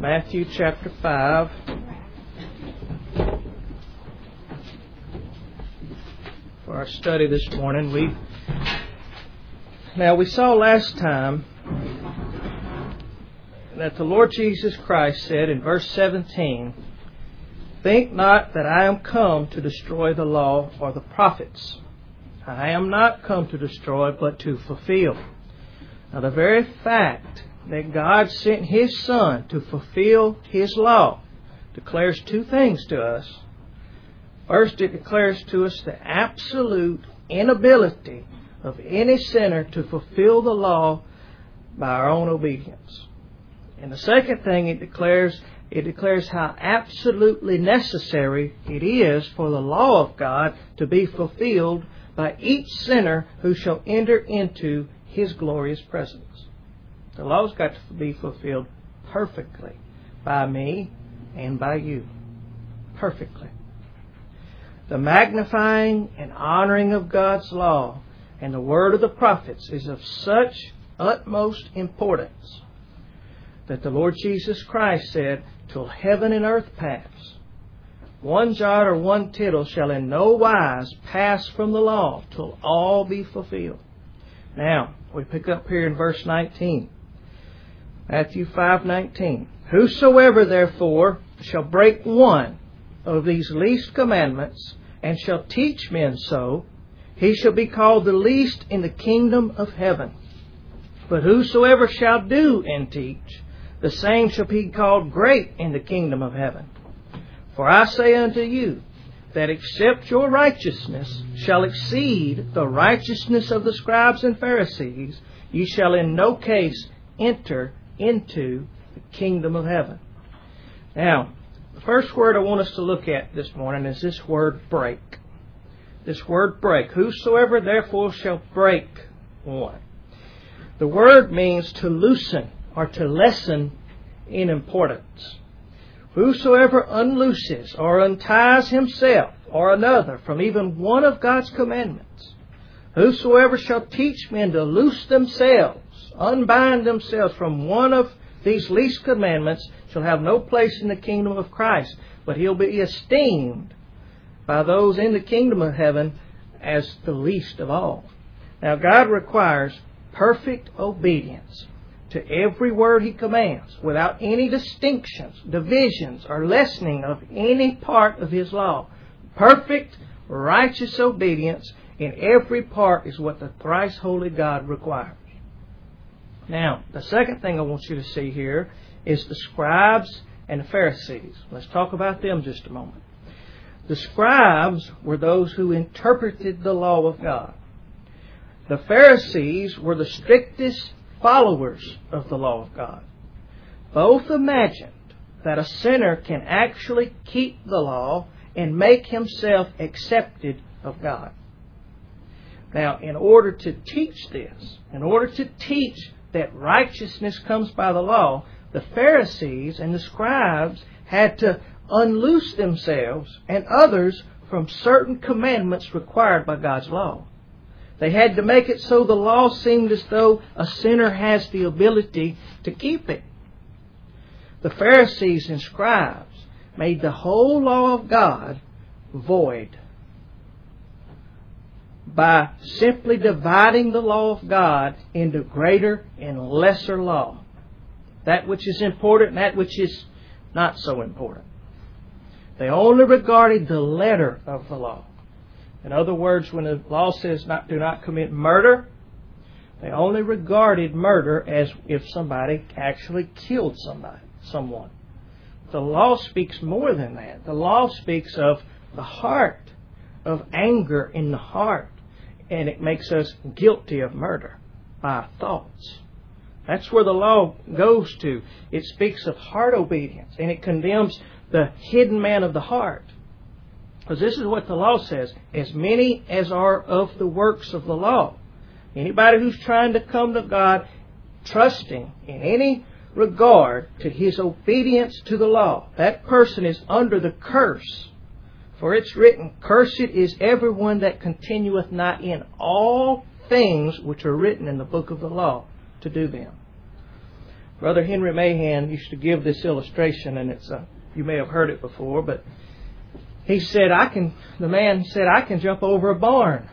Matthew chapter 5. For our study this morning, we saw last time that the Lord Jesus Christ said in verse 17, "Think not that I am come to destroy the law or the prophets. I am not come to destroy, but to fulfill." Now, the very fact that God sent His Son to fulfill His law declares two things to us. First, it declares to us the absolute inability of any sinner to fulfill the law by our own obedience. And the second thing it declares how absolutely necessary it is for the law of God to be fulfilled by each sinner who shall enter into His glorious presence. The law's got to be fulfilled perfectly by me and by you. Perfectly. The magnifying and honoring of God's law and the word of the prophets is of such utmost importance that the Lord Jesus Christ said, "Till heaven and earth pass, one jot or one tittle shall in no wise pass from the law till all be fulfilled." Now, we pick up here in verse 19. Matthew 5:19. "Whosoever therefore shall break one of these least commandments, and shall teach men so, he shall be called the least in the kingdom of heaven. But whosoever shall do and teach, the same shall be called great in the kingdom of heaven. For I say unto you, that except your righteousness shall exceed the righteousness of the scribes and Pharisees, ye shall in no case enter into the kingdom of heaven." Now, the first word I want us to look at this morning is this word break. This word break. "Whosoever therefore shall break one." The word means to loosen or to lessen in importance. Whosoever unlooses or unties himself or another from even one of God's commandments. Whosoever shall teach men to loose themselves, unbind themselves from one of these least commandments, shall have no place in the kingdom of Christ, but he'll be esteemed by those in the kingdom of heaven as the least of all. Now, God requires perfect obedience to every word He commands, without any distinctions, divisions, or lessening of any part of His law. Perfect, righteous obedience in every part is what the thrice holy God requires. Now, the second thing I want you to see here is the scribes and the Pharisees. Let's talk about them just a moment. The scribes were those who interpreted the law of God. The Pharisees were the strictest followers of the law of God. Both imagined that a sinner can actually keep the law and make himself accepted of God. Now, in order to teach this, in order to teach that righteousness comes by the law, the Pharisees and the scribes had to unloose themselves and others from certain commandments required by God's law. They had to make it so the law seemed as though a sinner has the ability to keep it. The Pharisees and scribes made the whole law of God void by simply dividing the law of God into greater and lesser law. That which is important and that which is not so important. They only regarded the letter of the law. In other words, when the law says do not commit murder, they only regarded murder as if somebody actually killed someone. The law speaks more than that. The law speaks of the heart, of anger in the heart, and it makes us guilty of murder by our thoughts. That's where the law goes to. It speaks of heart obedience, and it condemns the hidden man of the heart. Because this is what the law says. As many as are of the works of the law. Anybody who's trying to come to God trusting in any regard to his obedience to the law, that person is under the curse. For it's written, "Cursed is everyone that continueth not in all things which are written in the book of the law to do them." Brother Henry Mahan used to give this illustration, and it's you may have heard it before, but he said, the man said, I can jump over a barn.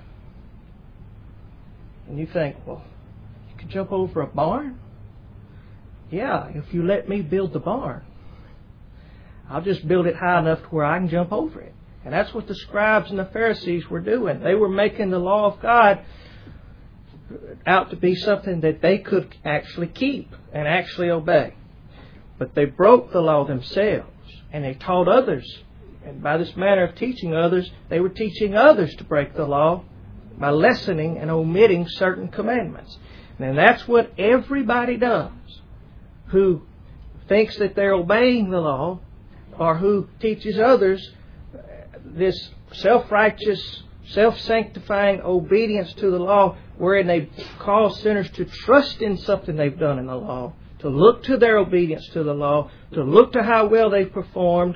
And you think, well, you can jump over a barn? Yeah, if you let me build the barn. I'll just build it high enough to where I can jump over it. And that's what the scribes and the Pharisees were doing. They were making the law of God out to be something that they could actually keep and actually obey. But they broke the law themselves, and they taught others. And by this manner of teaching others, they were teaching others to break the law by lessening and omitting certain commandments. And that's what everybody does who thinks that they're obeying the law, or who teaches others this self-righteous, self-sanctifying obedience to the law, wherein they cause sinners to trust in something they've done in the law, to look to their obedience to the law, to look to how well they've performed.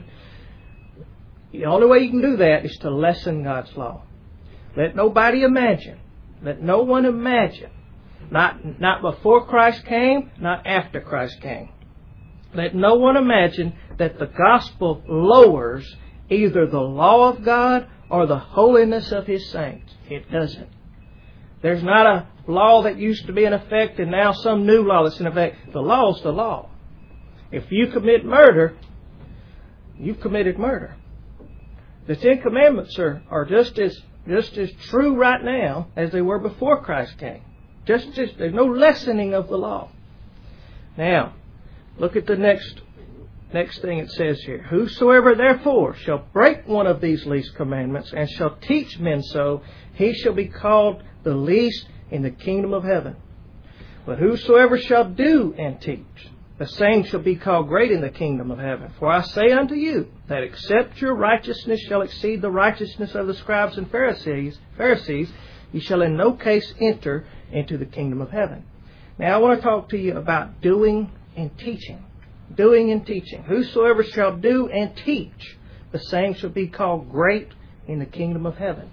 The only way you can do that is to lessen God's law. Let nobody imagine, let no one imagine, not before Christ came, not after Christ came. Let no one imagine that the gospel lowers either the law of God or the holiness of His saints. It doesn't. There's not a law that used to be in effect and now some new law that's in effect. The law is the law. If you commit murder, you've committed murder. The Ten Commandments are just as true right now as they were before Christ came. Just there's no lessening of the law. Now, look at the next thing it says here. Whosoever therefore shall break one of these least commandments and shall teach men so, he shall be called the least in the kingdom of heaven. But whosoever shall do and teach, the same shall be called great in the kingdom of heaven. For I say unto you, that except your righteousness shall exceed the righteousness of the scribes and Pharisees, you shall in no case enter into the kingdom of heaven. Now I want to talk to you about doing and teaching. Doing and teaching. Whosoever shall do and teach, the same shall be called great in the kingdom of heaven.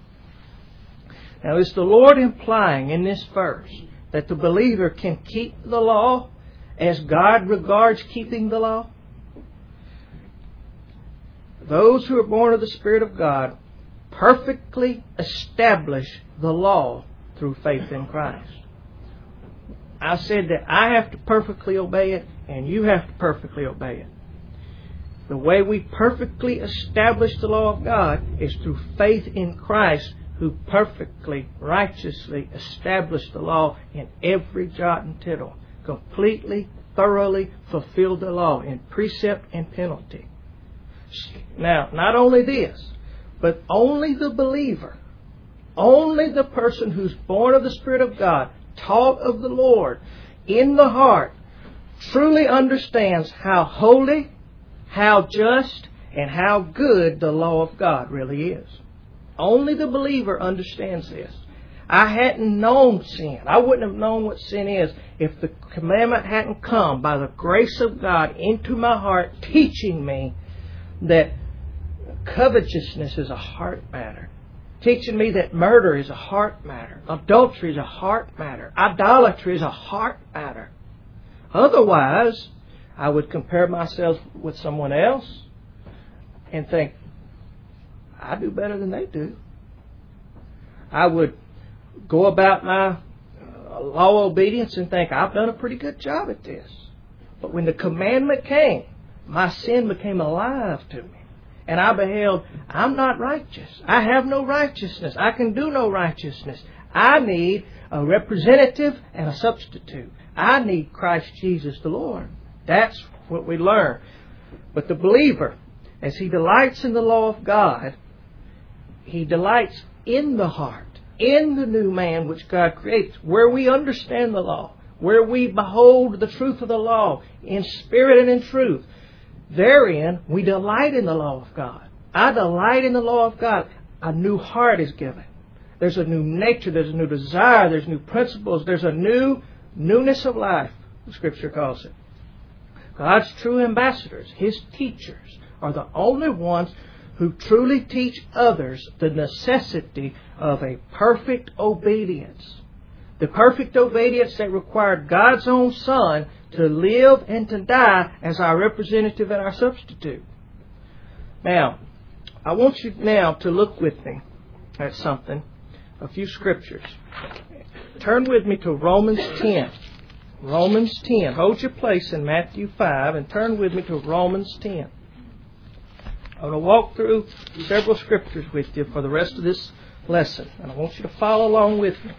Now is the Lord implying in this verse that the believer can keep the law as God regards keeping the law? Those who are born of the Spirit of God perfectly establish the law through faith in Christ. I said that I have to perfectly obey it, and you have to perfectly obey it. The way we perfectly establish the law of God is through faith in Christ, who perfectly, righteously established the law in every jot and tittle, completely, thoroughly fulfilled the law in precept and penalty. Now, not only this, but only the believer, only the person who's born of the Spirit of God, taught of the Lord in the heart, truly understands how holy, how just, and how good the law of God really is. Only the believer understands this. I hadn't known sin. I wouldn't have known what sin is if the commandment hadn't come by the grace of God into my heart, teaching me that covetousness is a heart matter. Teaching me that murder is a heart matter. Adultery is a heart matter. Idolatry is a heart matter. Otherwise, I would compare myself with someone else and think, I do better than they do. I would go about my law obedience and think, I've done a pretty good job at this. But when the commandment came, my sin became alive to me. And I beheld, I'm not righteous. I have no righteousness. I can do no righteousness. I need a representative and a substitute. I need Christ Jesus the Lord. That's what we learn. But the believer, as he delights in the law of God, he delights in the heart, in the new man which God creates, where we understand the law, where we behold the truth of the law in spirit and in truth. Therein, we delight in the law of God. I delight in the law of God. A new heart is given. There's a new nature. There's a new desire. There's new principles. There's a newness of life, the Scripture calls it. God's true ambassadors, His teachers, are the only ones who truly teach others the necessity of a perfect obedience. The perfect obedience that required God's own Son to live and to die as our representative and our substitute. Now, I want you now to look with me at something, a few scriptures. Turn with me to Romans 10. Romans 10. Hold your place in Matthew 5 and turn with me to Romans 10. I'm going to walk through several scriptures with you for the rest of this lesson, and I want you to follow along with me.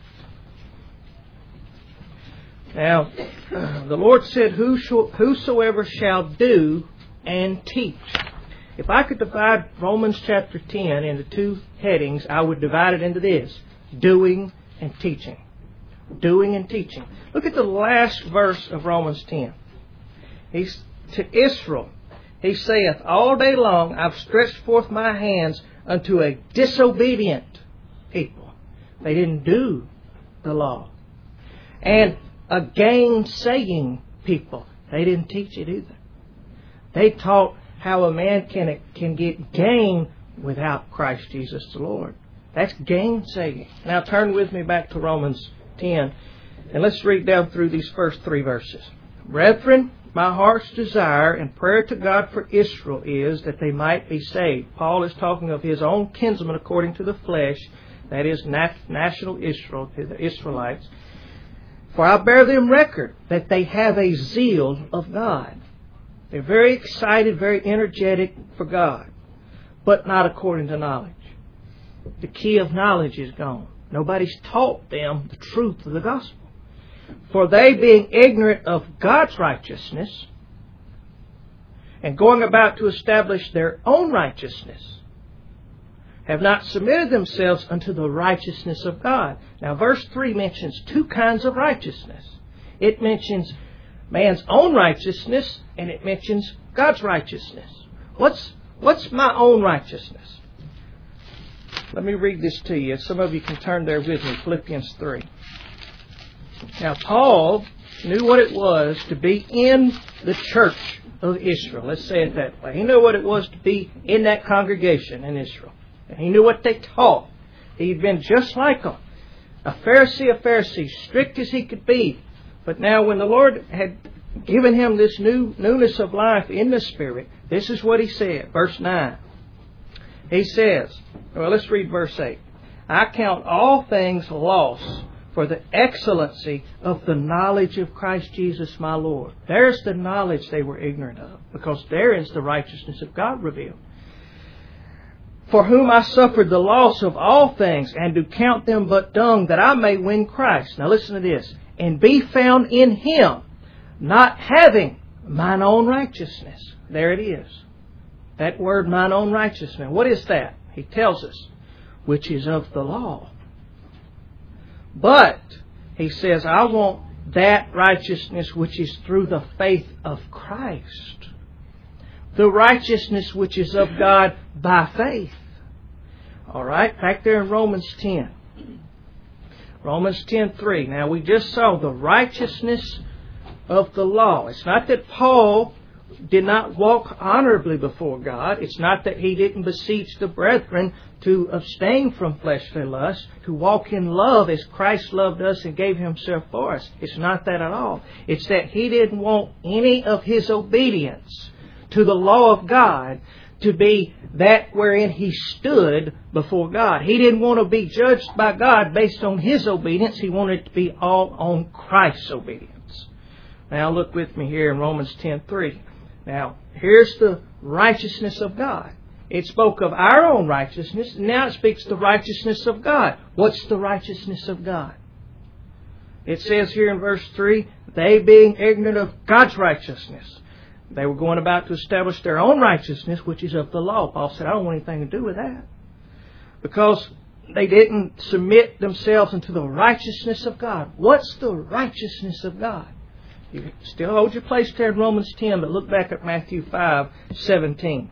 Now, the Lord said, whosoever shall do and teach. If I could divide Romans chapter 10 into two headings, I would divide it into this: doing and teaching. Doing and teaching. Look at the last verse of Romans 10. He's to Israel. He saith, all day long I've stretched forth my hands unto a disobedient people. They didn't do the law. And a gainsaying people. They didn't teach it either. They taught how a man can get gain without Christ Jesus the Lord. That's gainsaying. Now turn with me back to Romans 10, and let's read down through these first three verses. Brethren, my heart's desire and prayer to God for Israel is that they might be saved. Paul is talking of his own kinsmen according to the flesh, that is, national Israel, the Israelites. For I bear them record that they have a zeal of God. They're very excited, very energetic for God, but not according to knowledge. The key of knowledge is gone. Nobody's taught them the truth of the gospel. For they, being ignorant of God's righteousness and going about to establish their own righteousness, have not submitted themselves unto the righteousness of God. Now, verse 3 mentions two kinds of righteousness. It mentions man's own righteousness, and it mentions God's righteousness. What's my own righteousness? Let me read this to you. Some of you can turn there with me. Philippians 3. Now, Paul knew what it was to be in the church of Israel. Let's say it that way. He knew what it was to be in that congregation in Israel. And he knew what they taught. He'd been just like them. A Pharisee, strict as he could be. But now when the Lord had given him this newness of life in the Spirit, this is what he said. Verse 9. He says, well, let's read verse 8. I count all things loss for the excellency of the knowledge of Christ Jesus my Lord. There's the knowledge they were ignorant of, because there is the righteousness of God revealed. For whom I suffered the loss of all things, and do count them but dung, that I may win Christ. Now listen to this. And be found in Him, not having mine own righteousness. There it is. That word, mine own righteousness. What is that? He tells us, which is of the law. But, he says, I want that righteousness which is through the faith of Christ. The righteousness which is of God by faith. All right, back there in Romans 10. Romans 10:3. Now, we just saw the righteousness of the law. It's not that Paul did not walk honorably before God. It's not that he didn't beseech the brethren to abstain from fleshly lust, to walk in love as Christ loved us and gave Himself for us. It's not that at all. It's that he didn't want any of his obedience to the law of God to be that wherein he stood before God. He didn't want to be judged by God based on his obedience. He wanted it to be all on Christ's obedience. Now look with me here in Romans 10:3. Now, here's the righteousness of God. It spoke of our own righteousness. Now it speaks the righteousness of God. What's the righteousness of God? It says here in verse 3, they being ignorant of God's righteousness. They were going about to establish their own righteousness, which is of the law. Paul said, I don't want anything to do with that. Because they didn't submit themselves into the righteousness of God. What's the righteousness of God? You still hold your place there in Romans 10, but look back at Matthew 5:17.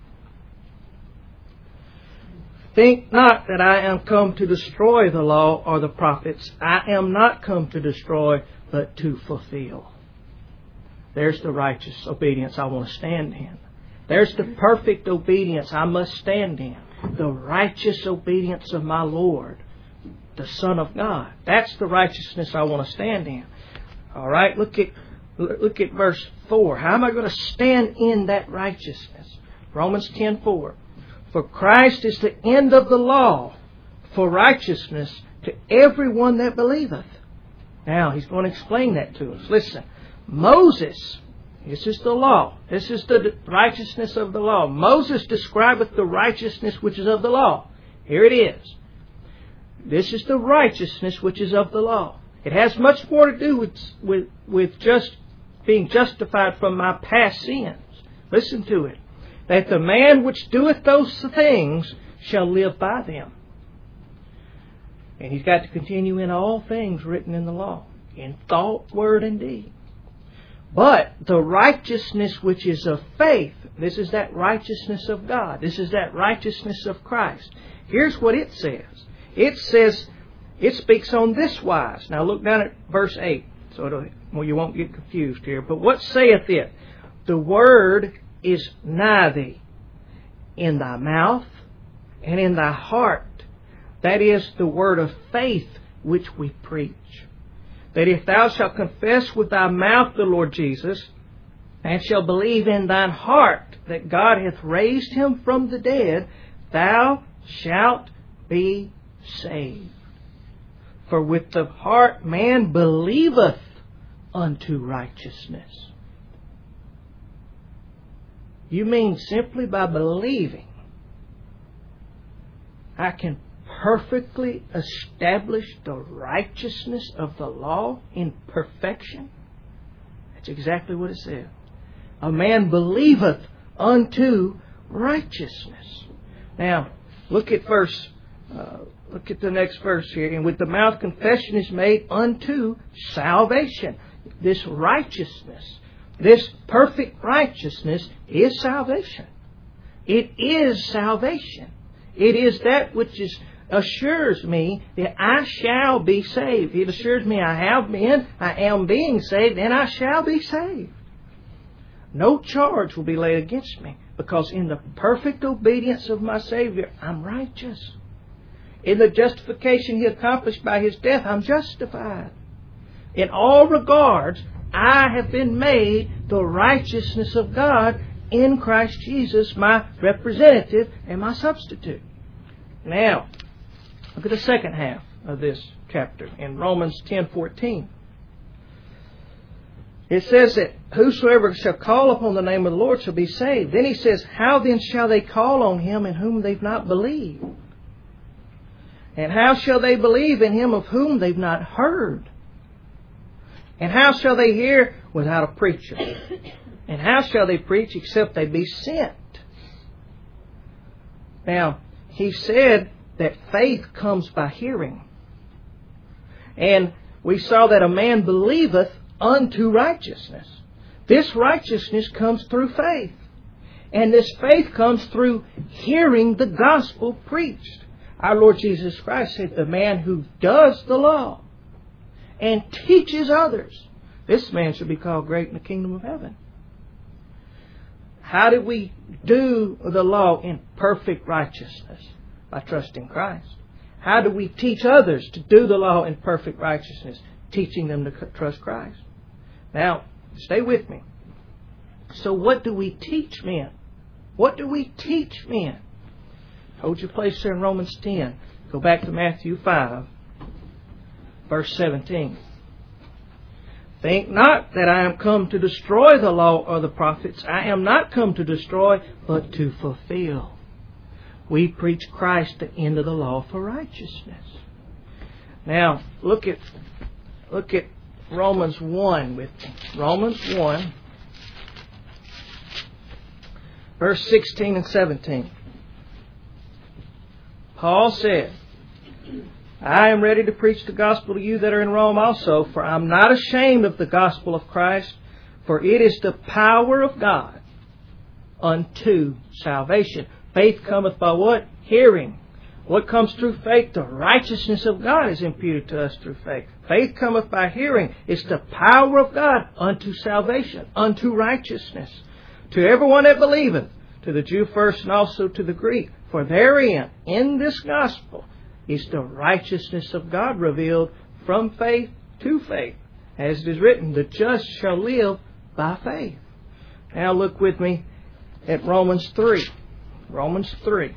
Think not that I am come to destroy the law or the prophets. I am not come to destroy, but to fulfill. There's the righteous obedience I want to stand in. There's the perfect obedience I must stand in. The righteous obedience of my Lord, the Son of God. That's the righteousness I want to stand in. All right, look at Look at verse 4. How am I going to stand in that righteousness? Romans 10:4. For Christ is the end of the law for righteousness to everyone that believeth. Now, he's going to explain that to us. Listen, Moses, this is the law. This is the righteousness of the law. Moses describeth the righteousness which is of the law. Here it is. This is the righteousness which is of the law. It has much more to do with just being justified from my past sins. Listen to it. That the man which doeth those things shall live by them. And he's got to continue in all things written in the law, in thought, word, and deed. But the righteousness which is of faith, this is that righteousness of God. This is that righteousness of Christ. Here's what it says. It says, it speaks on this wise. Now look down at verse 8, so you won't get confused here. But what saith it? The word is nigh thee, in thy mouth and in thy heart. That is the word of faith which we preach. That if thou shalt confess with thy mouth the Lord Jesus, and shalt believe in thine heart that God hath raised him from the dead, thou shalt be saved. For with the heart man believeth unto righteousness. You mean simply by believing I can perfectly establish the righteousness of the law in perfection? That's exactly what it says. A man believeth unto righteousness. Now, look at the next verse here. And with the mouth confession is made unto salvation. This righteousness, this perfect righteousness is salvation. It is salvation. It is that which assures me that I shall be saved. It assures me I am being saved, and I shall be saved. No charge will be laid against me, because in the perfect obedience of my Savior, I'm righteous. In the justification He accomplished by His death, I'm justified. In all regards, I have been made the righteousness of God in Christ Jesus, my representative and my substitute. Now, look at the second half of this chapter in Romans 10:14. It says that whosoever shall call upon the name of the Lord shall be saved. Then he says, how then shall they call on Him in whom they've not believed? And how shall they believe in Him of whom they've not heard? And how shall they hear without a preacher? And how shall they preach except they be sent? Now, he said that faith comes by hearing. And we saw that a man believeth unto righteousness. This righteousness comes through faith. And this faith comes through hearing the gospel preached. Our Lord Jesus Christ said, the man who does the law and teaches others, this man shall be called great in the kingdom of heaven. How do we do the law in perfect righteousness? By trusting Christ. How do we teach others to do the law in perfect righteousness? Teaching them to trust Christ. Now, stay with me. So what do we teach men? What do we teach men? Hold your place there in Romans 10. Go back to Matthew 5, verse 17. Think not that I am come to destroy the law or the prophets. I am not come to destroy, but to fulfill. We preach Christ, the end of the law for righteousness. Now, look at Romans 1 with me. Romans 1, verse 16 and 17. Paul said, I am ready to preach the gospel to you that are in Rome also, for I am not ashamed of the gospel of Christ, for it is the power of God unto salvation. Faith cometh by what? Hearing. What comes through faith? The righteousness of God is imputed to us through faith. Faith cometh by hearing. It's the power of God unto salvation, unto righteousness. To everyone that believeth, to the Jew first and also to the Greek. For therein, in this gospel, is the righteousness of God revealed from faith to faith. As it is written, the just shall live by faith. Now look with me at Romans 3. Romans 3.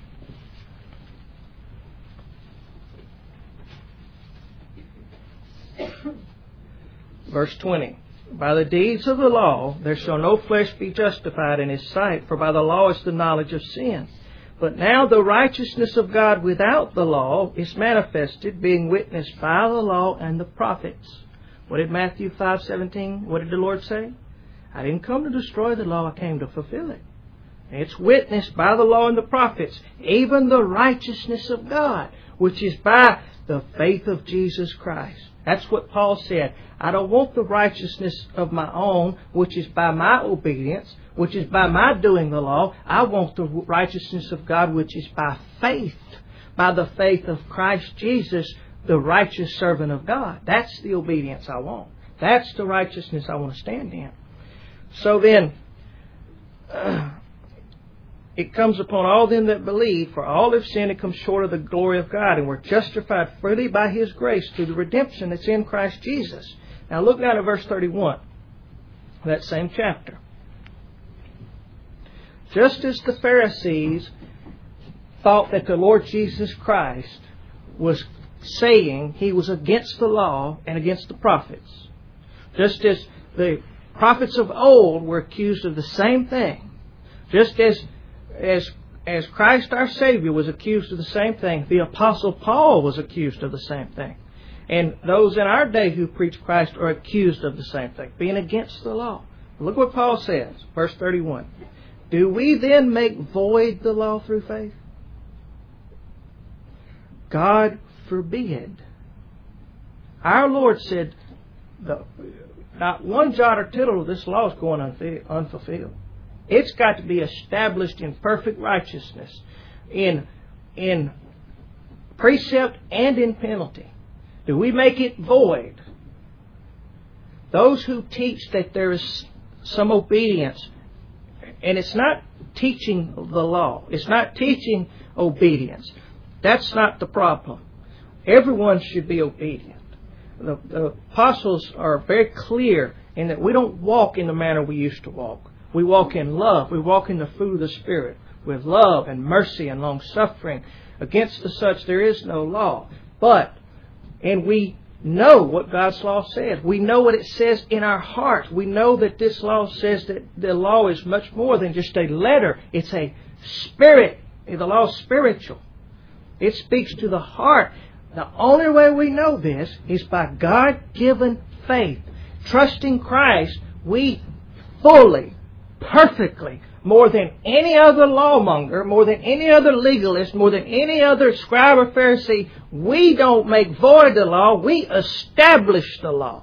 Verse 20. By the deeds of the law there shall no flesh be justified in his sight, for by the law is the knowledge of sin. But now the righteousness of God without the law is manifested, being witnessed by the law and the prophets. What did Matthew 5:17, what did the Lord say? I didn't come to destroy the law, I came to fulfill it. It's witnessed by the law and the prophets, even the righteousness of God, which is by the faith of Jesus Christ. That's what Paul said. I don't want the righteousness of my own, which is by my obedience, which is by my doing the law. I want the righteousness of God, which is by faith, by the faith of Christ Jesus, the righteous servant of God. That's the obedience I want. That's the righteousness I want to stand in. So then, it comes upon all them that believe, for all have sinned and come short of the glory of God, and were justified freely by His grace through the redemption that's in Christ Jesus. Now look down at verse 31, that same chapter. Just as the Pharisees thought that the Lord Jesus Christ was saying He was against the law and against the prophets, just as the prophets of old were accused of the same thing, just as Christ our Savior was accused of the same thing, the Apostle Paul was accused of the same thing. And those in our day who preach Christ are accused of the same thing, being against the law. Look what Paul says, verse 31. Do we then make void the law through faith? God forbid. Our Lord said, not one jot or tittle of this law is going unfulfilled. It's got to be established in perfect righteousness, in precept and in penalty. Do we make it void? Those who teach that there is some obedience, and it's not teaching the law, it's not teaching obedience. That's not the problem. Everyone should be obedient. The apostles are very clear in that we don't walk in the manner we used to walk. We walk in love. We walk in the fruit of the Spirit with love and mercy and long-suffering. Against the such there is no law. And we know what God's law says. We know what it says in our heart. We know that this law says that the law is much more than just a letter. It's a spirit. The law is spiritual. It speaks to the heart. The only way we know this is by God-given faith. Trusting Christ, we fully, perfectly, more than any other lawmonger, more than any other legalist, more than any other scribe or Pharisee, we don't make void the law, we establish the law.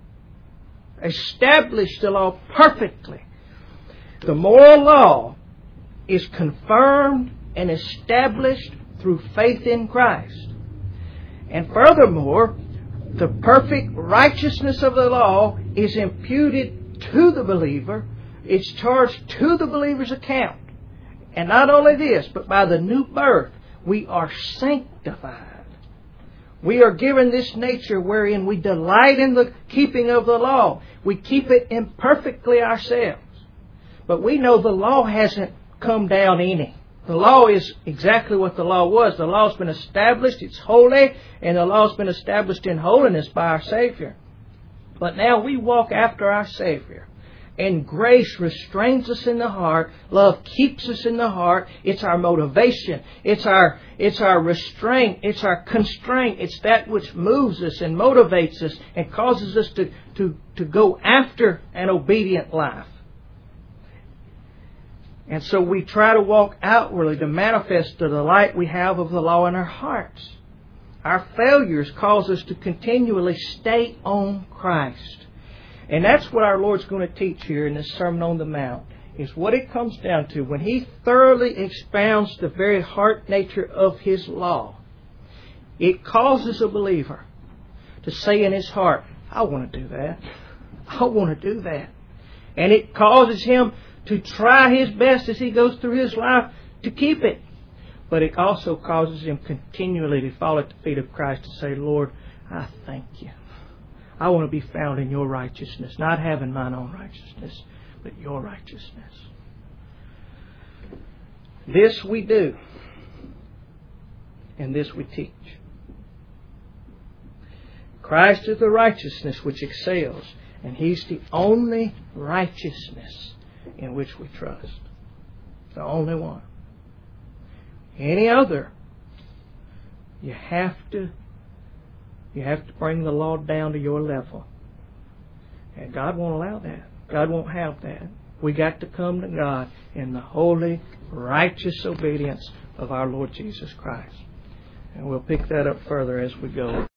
Establish the law perfectly. The moral law is confirmed and established through faith in Christ. And furthermore, the perfect righteousness of the law is imputed to the believer. It's charged to the believer's account. And not only this, but by the new birth, we are sanctified. We are given this nature wherein we delight in the keeping of the law. We keep it imperfectly ourselves. But we know the law hasn't come down any. The law is exactly what the law was. The law has been established. It's holy. And the law has been established in holiness by our Savior. But now we walk after our Savior. And grace restrains us in the heart. Love keeps us in the heart. It's our motivation. It's our restraint. It's our constraint. It's that which moves us and motivates us and causes us to go after an obedient life. And so we try to walk outwardly to manifest the delight we have of the law in our hearts. Our failures cause us to continually stay on Christ. And that's what our Lord's going to teach here in this Sermon on the Mount, is what it comes down to. When He thoroughly expounds the very heart nature of His law, it causes a believer to say in his heart, I want to do that. I want to do that. And it causes him to try his best as he goes through his life to keep it. But it also causes him continually to fall at the feet of Christ and say, Lord, I thank You. I want to be found in your righteousness, not having mine own righteousness, but your righteousness. This we do, and this we teach. Christ is the righteousness which excels, and He's the only righteousness in which we trust. The only one. Any other, you have to bring the law down to your level. And God won't allow that. God won't have that. We got to come to God in the holy, righteous obedience of our Lord Jesus Christ. And we'll pick that up further as we go.